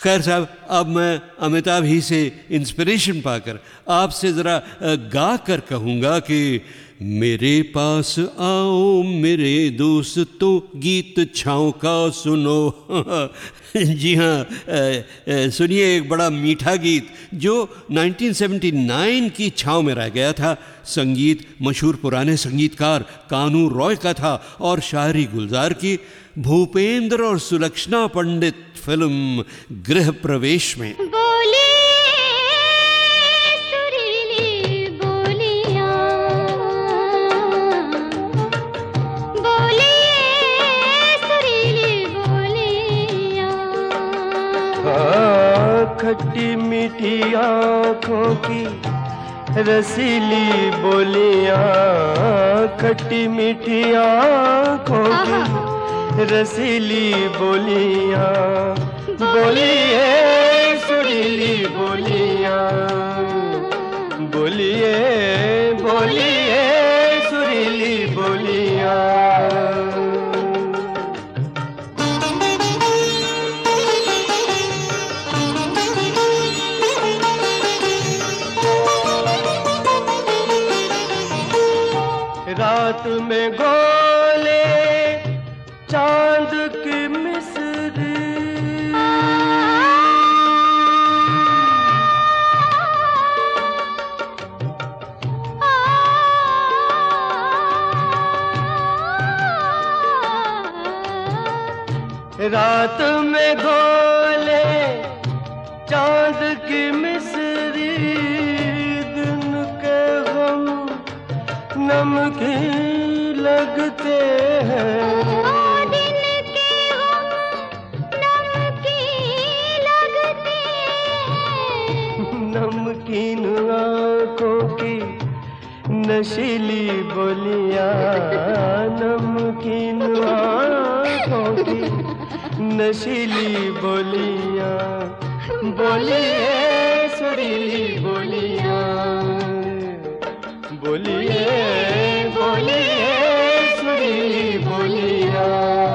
खैर साहब, अब मैं अमिताभ ही से इंस्पिरेशन पाकर आपसे ज़रा गा कर कहूँगा कि मेरे पास आओ मेरे दोस्तों, गीत छाँव का सुनो। जी हाँ, सुनिए एक बड़ा मीठा गीत जो 1979 की छाँव में रह गया था। संगीत मशहूर पुराने संगीतकार कानू रॉय का था और शायरी गुलजार की। भूपेंद्र और सुलक्षणा पंडित फिल्म गृह प्रवेश में। खट्टी मीठी आँखों की रसीली बोलियां, खट्टी मीठी आँखों की रसीली बोलियां, बोलिए सुरीली बोलियां, बोलिए बोलिए सुरीली बोलियां। रात में गोले चांद की मिस्री, रात में गोले चांद की मिस्री, दिन के गम नमकीन लगते हैं, दिन के गम नमकीन लगते हैं, नमकीन आँखों की नशीली बोलियां, नमकीन आँखों की नशीली बोलियां, बोलिए सुरीली बोलियां, बोलिए बोलिए सुरीली बोलियां।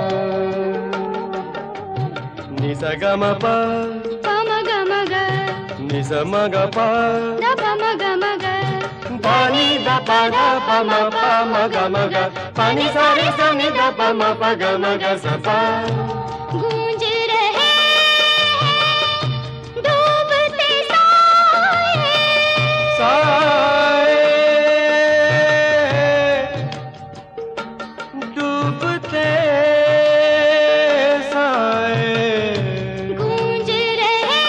निसा ग म प पम ग म ग, निसा म ग प द पम ग म ग, पानी द प ग प म ग म ग, पानी सारे सा नि द प म प ग म ग स प। गूंज रहे डूबते साए, साए डूबते साए, गूंज रहे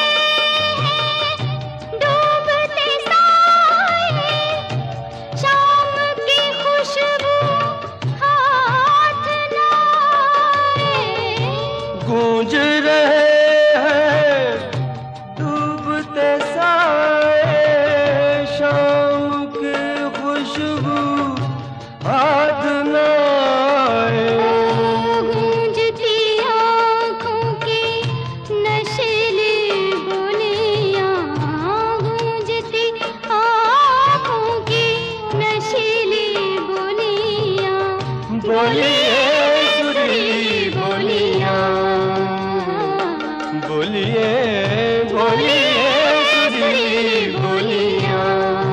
डूबते साए, शाम की खुशबू हाथ लाए, गूंज रहे हैं डूबते साए, शाम की खुशबू हाथ लाए, गूंजती आँखों की नशीली बोलियां, गूंजती आँखों की नशीली बोलियां, बोलिए सुरीली बोलियां, बोलिए बोलिए सुरीली बोलियां।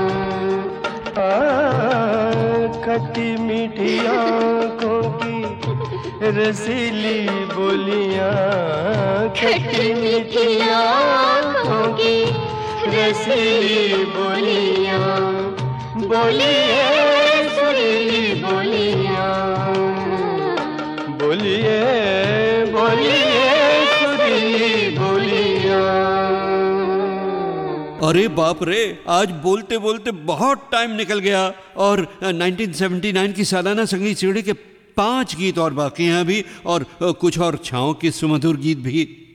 खट्टी मीठी आँखों की रसीली बोलियां, खट्टी मीठी आँखों की रसीली बोलियां, बोलिए सुरीली बोलियां, बोलिए बोलिए सुरीली बोलियां। अरे बाप रे, आज बोलते बोलते बहुत टाइम निकल गया और 1979 की सालाना संगीत सीढ़ी के 5 गीत और बाकी हैं अभी, और कुछ और छाँव के सुमधुर गीत भी।